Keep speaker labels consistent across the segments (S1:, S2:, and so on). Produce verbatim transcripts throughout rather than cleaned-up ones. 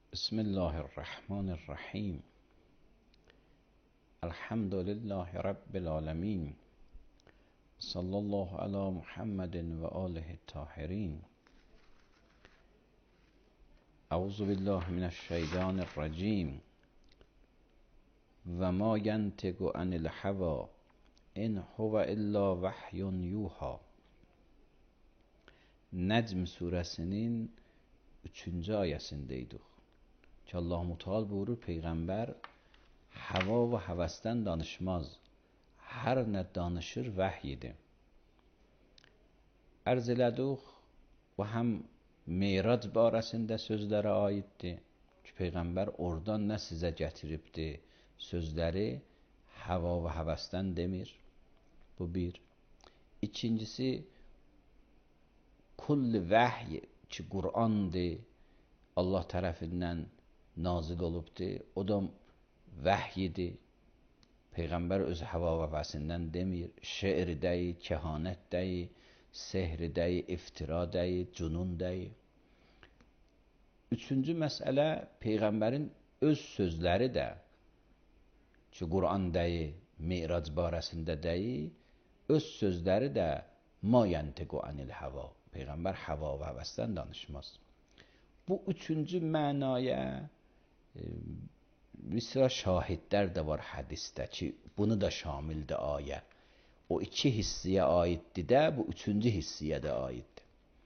S1: بسم الله الرحمن الرحیم. الحمد لله رب العالمین. صلی الله علی محمد و آله الطاهرین. اعوذ بالله من الشیطان الرجیم. و ما ینطق عن الهوی ان هو الا وحی یوحی. Necm suresinin üçüncü ayəsindəydik ki, Allah-u Teala buyurur, Peyğəmbər hava və həvəsdən danışmaz. Hər nə danışır vəhyidir. Ərz elədik, bu həm Meyrac barəsində sözlərə aiddir ki, Peyğəmbər oradan nə sizə gətiribdir sözləri hava və həvəsdən demir. Bu bir. İkincisi, kulli vəhy ki, Qur'andır, Allah tərəfindən nazil olubdur, o da vəhyidir. Peyğəmbər öz hava və həvəsindən demir. Şeir deyil, kehanət deyil, sehr deyil, iftira deyil, cunun deyil. Üçüncü məsələ, Peyğəmbərin öz sözləri də ki, Qur'an deyil, Meyrac barəsində deyil, öz sözləri də ma yantiqu anil hava. Peyğəmbər hava və həvəsdən danışmaz. Bu üçüncü mənaya e, bir sıra şahidlər də var hədisdə ki, bunu da şamildir ayə. O iki hissiyə aiddir də, bu üçüncü hissiyə də aiddir.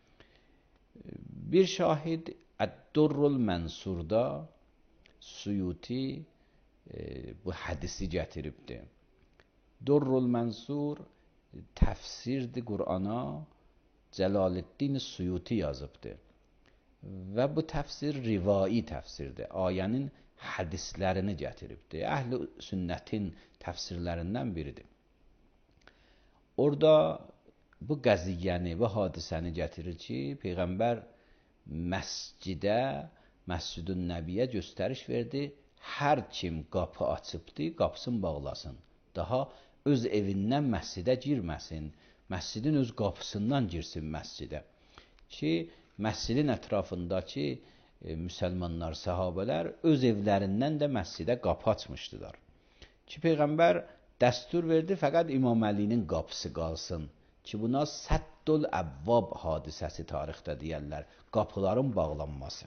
S1: Bir şahid Əd-Durrul Mənsurda Suyuti e, bu hədisi gətiribdir. Durrul Mənsur təfsirdir Qur'ana, Cəlaləddin Suyuti yazıbdır. Və bu təfsir rivai təfsirdir. Ayənin hədislərini gətiribdir. Əhl-i sünnətin təfsirlərindən biridir. Orada bu qəziyyəni, bu hadisəni gətirir ki, Peyğəmbər məscidə, Məscid-ün Nəbiyyə göstəriş verdi. Hər kim qapı açıbdır, qapısını bağlasın. Daha öz evindən məscidə girməsin. Məscidin öz qapısından girsin məscidə. Ki, məscidin ətrafındakı e, müsəlmanlar, səhabələr öz evlərindən də məscidə qapı açmışdılar. Ki, Peyğəmbər dəstur verdi, fəqət İmam Əlinin qapısı qalsın. Ki, buna Səddül Əvvab hadisəsi tarixdə deyərlər, qapıların bağlanması.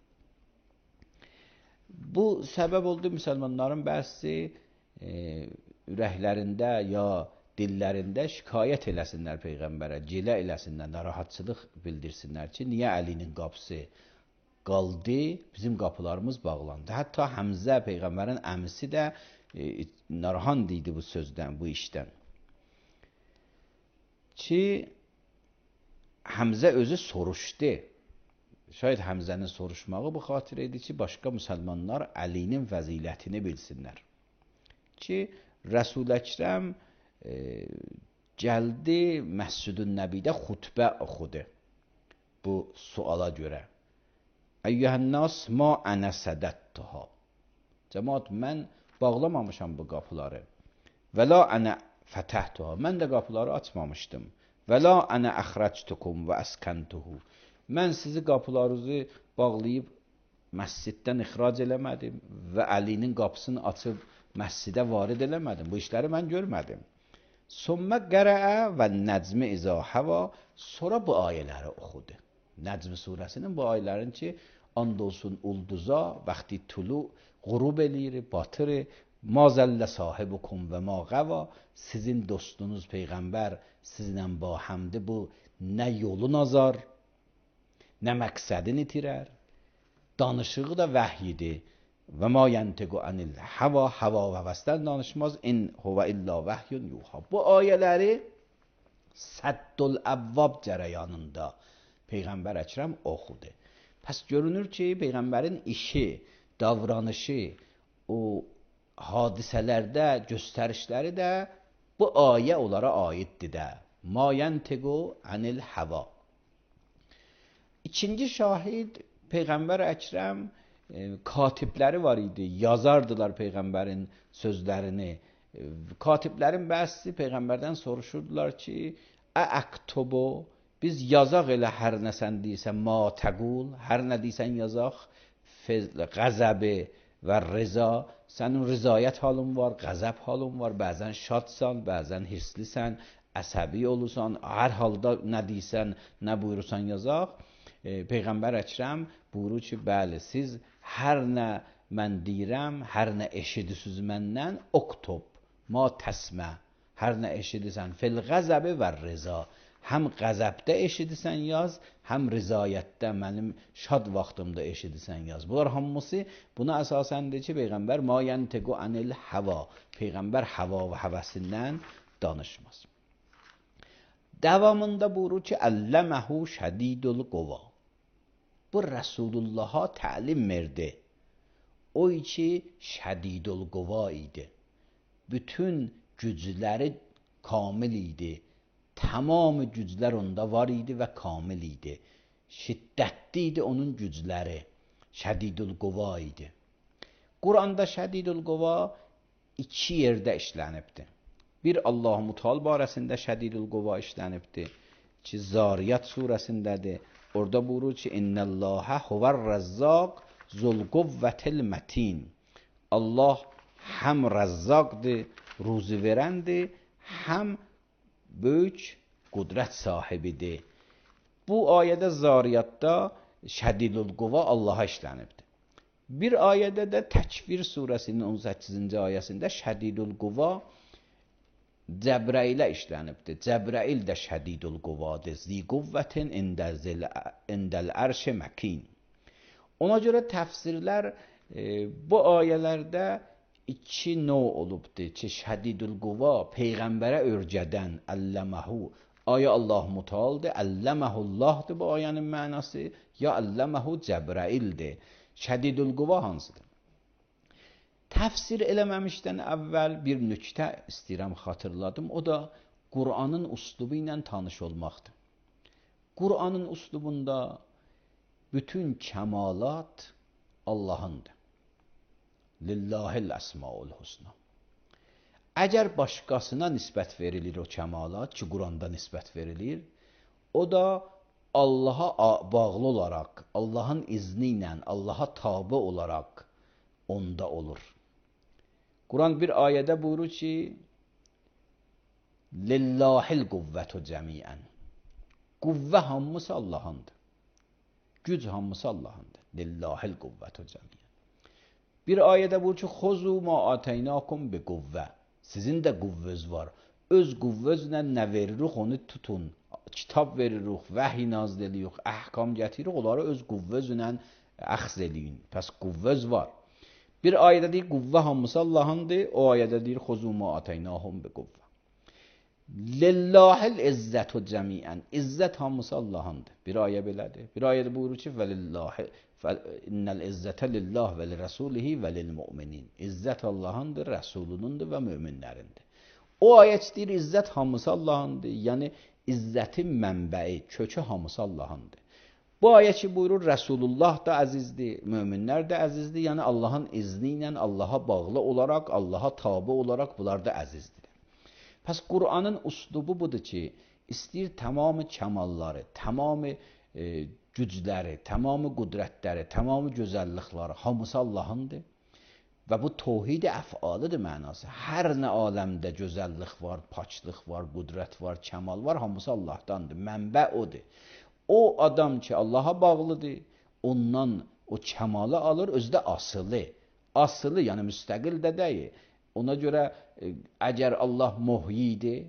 S1: Bu səbəb oldu müsəlmanların bəzi e, ürəklərində ya dillərində şikayət eləsinlər Peyğəmbərə, gilə eləsinlər, narahatçılıq bildirsinlər ki, niyə Əlinin qapısı qaldı, bizim qapılarımız bağlandı. Hətta Həmzə, Peyğəmbərin əmisi də e, narahat idi bu sözdən, bu işdən. Ki, Həmzə özü soruşdu. Şayad Həmzənin soruşmağı bu xatir idi ki, başqa müsəlmanlar Əlinin fəzilətini bilsinlər. Ki, Rəsul-i Əkrəm e, gəldi Məscid-ün Nəbidə xutbə oxudu bu suala görə. Əyyəhənnas ma ənə sədəttuha. Cəmaat, mən bağlamamışam bu qapıları. Və la ənə fətəhtuha. Mən də qapıları açmamışdım. Və la ənə əxrəctukum və əskəntuhu. Mən sizi qapılarınızı bağlayıb məsciddən ixrac eləmədim və Əlinin qapısını açıb məscidə varid eləmədim. Bu işləri mən görmədim. Sümmə qərəə və nəcmi izə həva. Sonra bu ayələri oxudu. Nəcm surəsinin bu ayələrin ki, and olsun ulduza, vaxti tulu, qurub eləyir, batır, ma zəllə sahibukum və ma qəva. Sizin dostunuz Peyğəmbər sizlə ba həmdi bu nə yolun azar, nə məqsədini itirər. Danışığı da vəhyidir. Və ma yantiqu anil hava, hava və həvəsdən danışmaz. İn huvə illa vəhyun yuha. Bu ayələri Səddül Əvvab cərəyanında Peyğəmbər Əkrəm oxudu. Pəs görünür ki, Peyğəmbərin işi, davranışı, o hadisələrdə göstərişləri də bu ayə onlara aiddir də. Ma yantiqu anil hava. İkinci şahid Peyğəmbər Əkrəm e, katibləri var idi, yazardılar Peyğəmbərin sözlərini. E, katiblərin bəzi Peyğəmbərdən soruşurdular ki, əəktubu, biz yazaq elə hər nə sən deysən, ma təqul, hər nə deysən yazaq, qəzəbi və rıza, sənin rızayət halın var, qəzəb halın var, bəzən şadsan, bəzən hirslisən, əsəbi olursan, hər halda nə deyirsən, nə buyurursan yazaq. E, Peyğəmbər Əkrəm buyurur ki, bəli, siz hər nə mən deyirəm, hər nə eşidirsiniz məndən, oktub, ma təsmə, hər nə eşidirsən, fil qəzəbi və rıza, həm qəzəbdə eşidirsən yaz, həm rizayətdə, mənim şad vaxtımda eşidirsən yaz. Bunlar hamısı buna əsasəndir ki, Peyğəmbər ma yəntiqu anil həva, Peyğəmbər həva və həvəsindən danışmaz. Davamında buyurur ki, əlləməhu şədidul qova. Bu Rəsulullah'a təlim verdi. O ki, şədidul qova idi. Bütün gücləri kamil idi. Tamam güclər onda var idi və kamil idi. Şiddətli idi onun gücləri. Şədidul qova idi. Quranda şədidul qova iki yerdə işlənibdir. Bir Allah-u Teala barəsində şədidul qova işlənibdir ki, Zariyat surəsindədir. Orada buyurur ki, İnnəllâhə huvər-rəzzaq zul-quvvətil mətin. Allah həm rəzzaqdır, ruzi verəndir, həm böyük qudrət sahibidir. Bu ayədə Zariyatda şədidul qova Allaha işlənibdir. Bir ayədə də Təkvir surəsinin on səkkizinci ayəsində şədidul qova Cəbrailə işlənibdir. Cəbrail də şədidul qovadır. Zi quvvətin indəl ərşi məkin. Ona görə təfsirlər e, bu ayələrdə iki növ olubdur ki, şədidul qova Peyğəmbərə örgədən əlləməhu. Aya Allah-u Teala'dır, əlləməhullahdır bu ayənin mənası, ya əlləməhu Cəbraildir. Şədidul qova hansıdır? Təfsir eləməmişdən əvvəl bir nüktə istəyirəm xatırladım. O da Qur'anın uslubu ilə tanış olmaqdır. Qur'anın uslubunda bütün kəmalat Allah'ındır. Lillahil əsmaul husna. Əgər başqasına nisbət verilir o kəmalat ki, Quranda nisbət verilir, o da Allaha bağlı olaraq, Allahın izni ilə, Allaha tabi olaraq onda olur. Quran bir ayədə buyurur ki, Lillahil quvvətu cəmiən. Quvvə hamısı Allahındır. Güc hamısı Allahındır. Lillahil quvvətu cəmiən. Bir ayədə buyurur ki, Xozu ma ateynakum bi quvvə. Sizin də quvvəz var. Öz quvvəzlə nə veririk, onu tutun. Kitab veririk, vəhiy nazil edirik, əhkam gətiririk, onları öz quvvəzlə əxz eləyin. Pəs quvvəz var. Bir ayədə deyir, quvvə hamısı Allahındır. O ayədə deyir, Xozu ma ateynahum bi quvvə. Lillahil izzətu cəmiən. İzzət hamısı Allahındır. Bir ayə belədir. Bir ayədə buyurur ki, və lillahi innəl izzətə lillah və li rəsulihi və lil mu'minin. İzzət Allahındır, rəsulunundur və möminlərindir. O ayət deyir, izzət hamısı Allahındır. Yəni, izzətin mənbəyi, kökü hamısı Allahındır. Bu ayə ki, buyurur, Rəsulullah da əzizdir, möminlər də əzizdir. Yəni, Allahın izni ilə Allaha bağlı olaraq, Allaha tabi olaraq bunlar da əzizdir. Pəs Qur'anın uslubu budur ki, istəyir tamamı kəmalları, tamamı e, gücləri, tamamı qudrətləri, tamamı gözəllikləri, hamısı Allahındır. Və bu tohid-i əf'alıdır mənası. Hər nə aləmdə gözəllik var, paçlıq var, qudrət var, kəmal var, hamısı Allahdandır. Mənbə odur. O adam ki, Allaha bağlıdır, ondan o kəmalı alır, özdə asılı. Asılı, yəni müstəqil də deyil. Ona görə, əgər Allah muhyidir,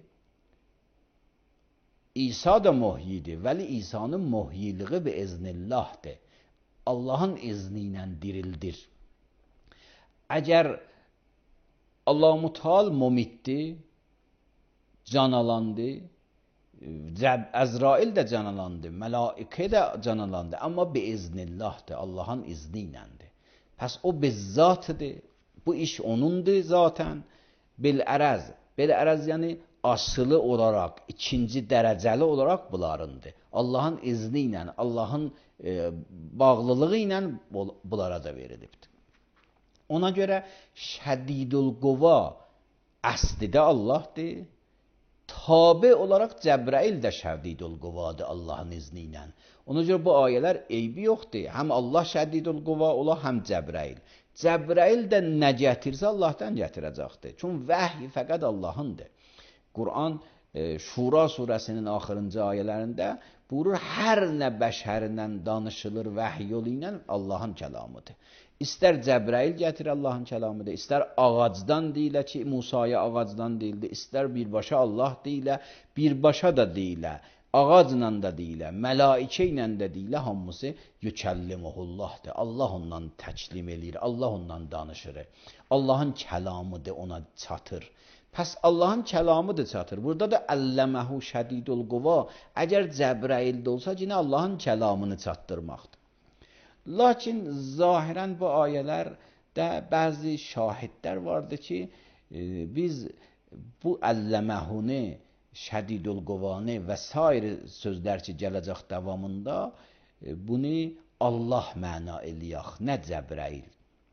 S1: İsa da muhyidir, vəli İsa'nın muhyiliği bi iznillahdır. Allahın izni ilə dirildir. Əgər Allah-u Teala mumitdir, canalandı, Əzrail də canalandı, mələikə də canalandı, amma bi iznillahdır, Allahın izni iləndir. Pəs o bizzatıdır, bu iş onundur zaten, bil-ərəz, bil-ərəz yəni asılı olaraq, ikinci dərəcəli olaraq bunlarındır. Allahın izni ilə, Allahın e, bağlılığı ilə bunlara da verilibdir. Ona görə şədidul qova əsli də Allahdır. Tabi olaraq Cəbrail də şədidul qovadır Allahın izni ilə. Ona görə bu ayələr eybi yoxdur. Həm Allah şədidul quva ola, həm Cəbrail. Cəbrail də nə gətirsə Allahdan gətirəcəkdir. Çünki vəhy fəqət Allahındır. Quran e, Şura surəsinin axırıncı ayələrində buyurur, hər nə bəşərindən danışılır vəhy yolu ilə Allahın kəlamıdır. İstər Cəbrail gətir Allahın kəlamıdır, istər ağacdan deyilə ki, Musaya ağacdan deyildi, istər birbaşa Allah deyilə, birbaşa da deyilə, ağacla da deyilə, mələikə ilə də deyilə, hamısı yükəllimuhullahdır. Allah ondan təklim eləyir, Allah ondan danışır. Allahın kəlamıdır, ona çatır. Pəs Allahın kəlamıdır çatır. Burada da əlləməhu şədidul quva, əgər Cəbraildə olsa, yine Allahın kəlamını çatdırmaqdır. Lakin zahirən bu ayələrdə bəzi şahidlər vardır ki, e, biz bu əlləməhuni, şədidul quvanı və sair sözlər ki, gələcək davamında e, bunu Allah məna eləyək, nə Cəbrail.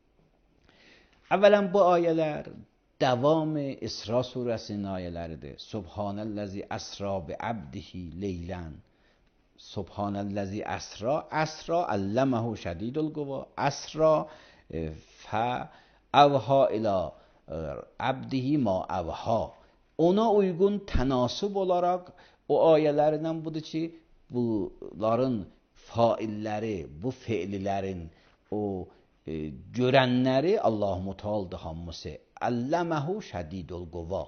S1: Əvvələn bu ayələr davamı İsra surəsinin ayələridir. Subhanəllazi əsra bi abdihi leylən. Subhanəllazi əsra, əsra əlləməhu şədidul quva, əsra fə əvha ilə abdihi ma əvha. Ona uyğun tənasıb olaraq o ayələrindən budur ki, bunların failləri, bu feillərin o e, görənləri Allah-u Muteal'dır hamısı. Əlləməhu şədidul quva.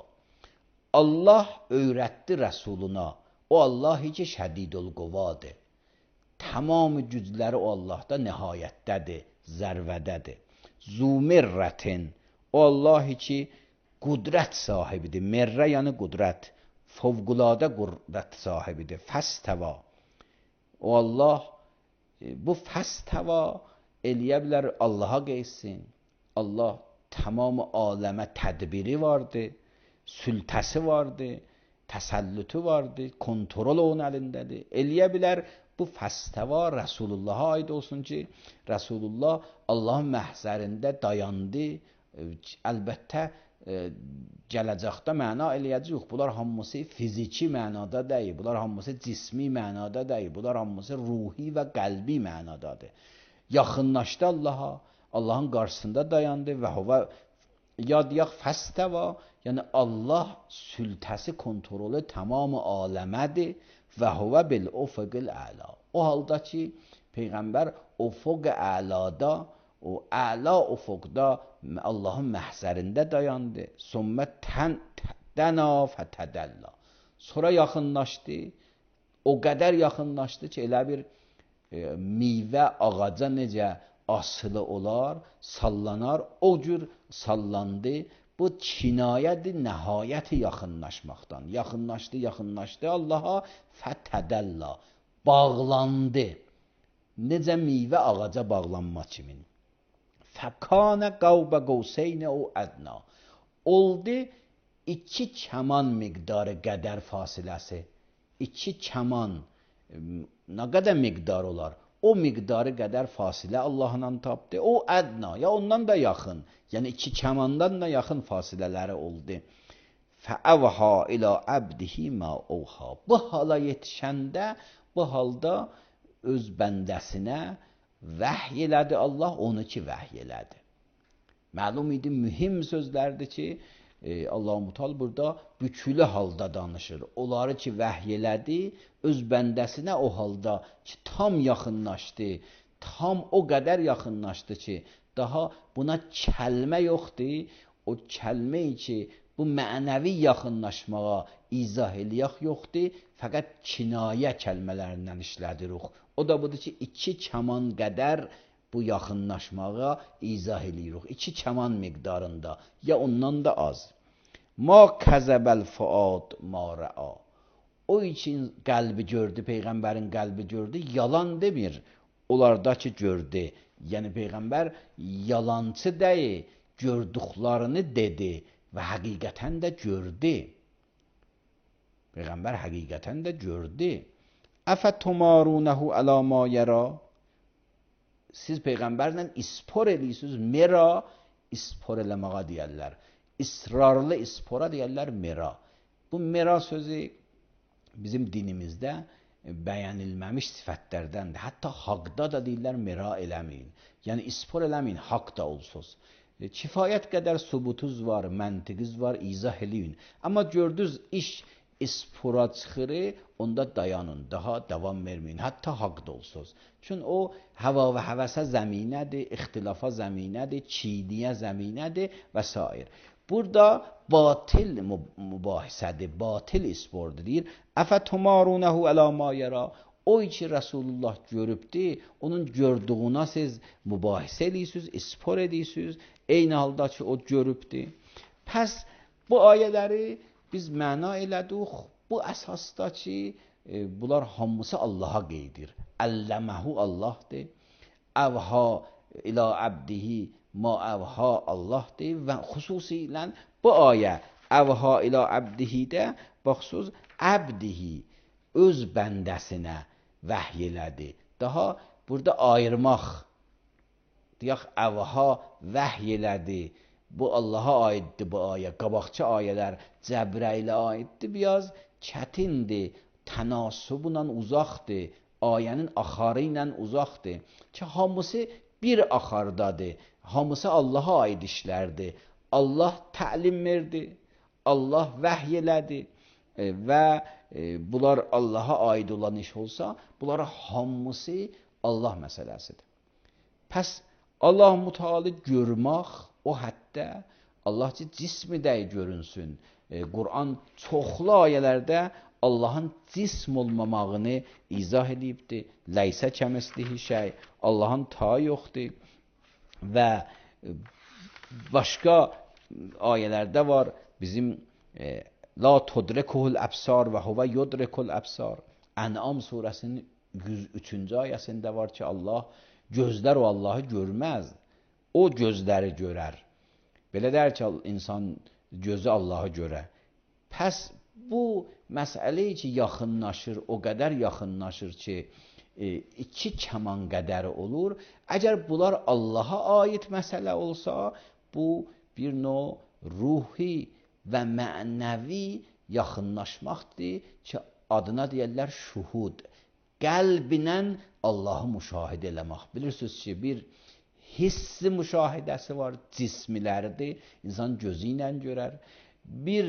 S1: Allah öyrətdi Rəsuluna. O Allah ki şədidul quvadır. Tamamı gücləri o Allahda nihayətdədir, zərvədədir. Zumirrətin. O Allah ki qudrət sahibidir. Merrə yəni qudrət. Fövqüladə qudrət sahibidir. Fəstəva. O Allah bu fəstəva eləyə bilər, Allaha qeysin. Allah tamamı aləmə tədbiri vardır, sültəsi vardır, təsəllütü vardır, kontrol onun əlindədir. Eləyə bilər, bu fəstəva Rəsulullah'a aid olsun ki, Rəsulullah Allahın məhzərində dayandı. Əlbəttə, e, gələcəkdə məna eləyəcək. Bunlar hamısı fiziki mənada deyil, bunlar hamısı cismi mənada deyil, bunlar hamısı ruhi və qəlbi mənadadır. Yaxınlaşdı Allaha, Allahın qarşısında dayandı və huvə yadiyaq fəstəva, yəni Allah sültəsi kontrolü tamamı aləmədir və huvə bil ufuqil əla. O halda ki, Peyğəmbər ufuq əlada, o əla ufuqda Allahın məhzərində dayandı. Sümmə dəna fətədəllə. Sonra yaxınlaşdı, o qədər yaxınlaşdı ki, elə bir e, meyvə ağaca necə asılı olar, sallanar, o cür sallandı. Bu kinayədir nəhayəti yaxınlaşmaqdan. Yaxınlaşdı, yaxınlaşdı Allaha fətədəllə. Bağlandı. Necə meyvə ağaca bağlanma kimin. Fəkanə qavbə qovseynə o ədna. Oldu iki kəman miqdarı qədər fasiləsi. İki kəman nə qədər miqdar olar? O miqdarı qədər fasilə Allahla tapdı. O ədna, ya ondan da yaxın. Yəni iki kəmandan da yaxın fasilələri oldu. Fəəvhə ilə əbdihi mə ovha. Bu hala yetişəndə, bu halda öz bəndəsinə vəhy elədi Allah, onu ki vəhy elədi. Məlum idi, mühim sözlərdir ki, e, Allah-u Muteal burada bükülü halda danışır. Onları ki vəhy elədi, öz bəndəsinə o halda ki tam yaxınlaşdı, tam o qədər yaxınlaşdı ki, daha buna kəlmə yoxdur. O kəlmə ki, bu mənəvi yaxınlaşmağa izah eləyək yoxdur, fəqət kinayə kəlmələrindən işlədirik. O da budur ki, iki kəman qədər bu yaxınlaşmağa izah eləyirik. İki kəman miqdarında, ya ondan da az. Ma kəzəbəl fuad ma rəa. O için qəlbi gördü, Peyğəmbərin qəlbi gördü, yalan demir. Onlarda ki gördü. Yəni Peyğəmbər yalancı deyil, gördüklərini dedi və həqiqətən də gördü. Peyğəmbər həqiqətən də gördü. Əfə tumarunəhu əla ma yərə. Siz Peyğəmbərlə ispor edirsiniz. Mera ispor eləməğa deyərlər. İsrarlı ispora deyərlər mera. Bu mera sözü bizim dinimizdə bəyənilməmiş sifətlərdəndir. Hətta haqda da deyirlər mira eləməyin. Yəni ispor eləməyin, haqq da olsunuz. Kifayət qədər subutuz var, məntiqiz var, izah eləyin. Amma gördünüz iş ispora çıxırı, onda dayanın, daha davam verməyin. Hətta haqq da olsunuz. Çünki o hava və həvəsə zəminədir, ixtilafa zəminədir, çiğniyə zəminədir və s. Burada batil mübahisədir, batil ispordur deyir. Əfətumarunehu ələ ma yara. O ki Rasulullah görübdür, onun gördüğüna siz mübahisə edirsiniz, ispor edirsiniz, eyni halda ki o görübdür. Pəs bu ayələri biz məna elədik, bu əsasda ki e, bunlar hamısı Allaha qeydir. Əlləməhu Allahdır. Əvha ilə əbdihi ma əvha Allahdır və xüsusilə bu ayə əvha ilə əbdihi də baxsız əbdihi öz bəndəsinə vəhy elədi. Daha burada ayırmaq deyək əvha vəhy elədi. Bu Allaha aiddir bu ayə. Qabaqçı ayələr Cəbrailə aiddir. Biraz çətindir. Tənasubla uzaqdır. Ayənin axarı ilə uzaqdır. Ki hamısı bir axardadır. Hamısı Allaha aid işlərdir. Allah təlim verdi. Allah vəhy elədi. E, və e, bunlar Allaha aid olan iş olsa, bunlar hamısı Allah məsələsidir. Pəs Allah Müteala görmək o həddə Allah ki cismi də görünsün. E, Quran çoxlu ayələrdə Allahın cism olmamağını izah edibdir. Ləysə kəmislihi şey. Allahın ta yoxdur. Və e, başqa ayələrdə var bizim e, la tudrikuhul əbsar və huvə yudrikul əbsar. Ən'am surəsinin yüz üçüncü ayəsində var ki Allah gözlər o Allahı görməz. O gözləri görər. Belə der ki insan gözü Allahı görə. Pəs bu məsələ ki yaxınlaşır, o qədər yaxınlaşır ki e, iki kəman qədəri olur. Əgər bunlar Allaha aid məsələ olsa, bu bir növ ruhi və mənəvi yaxınlaşmaqdır ki adına deyərlər şuhud. Qəlbinə Allahı müşahidə eləmək. Bilirsiniz ki bir hissi müşahidəsi var, cismiləridir. İnsan gözü ilə görər. Bir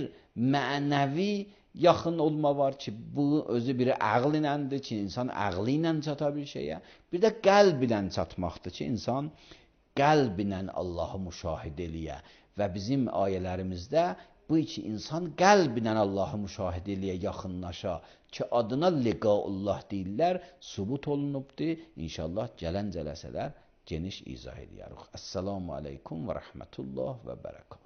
S1: mənəvi yaxın olma var ki, bu özü biri ağıl iləndir ki, insan ağlı ilə çata bir şeyə. Bir də qəlb ilə çatmaqdır ki, insan qəlb ilə Allahı müşahidə eləyə. Və bizim ayələrimizdə bu iki insan qəlb ilə Allahı müşahidə eləyə, yaxınlaşa ki, adına liqaullah deyirlər, subut olunubdur. İnşallah gələn cələsələr geniş izah edərik. Əssalamu aleykum və rəhmətullah və bərəkatuhu.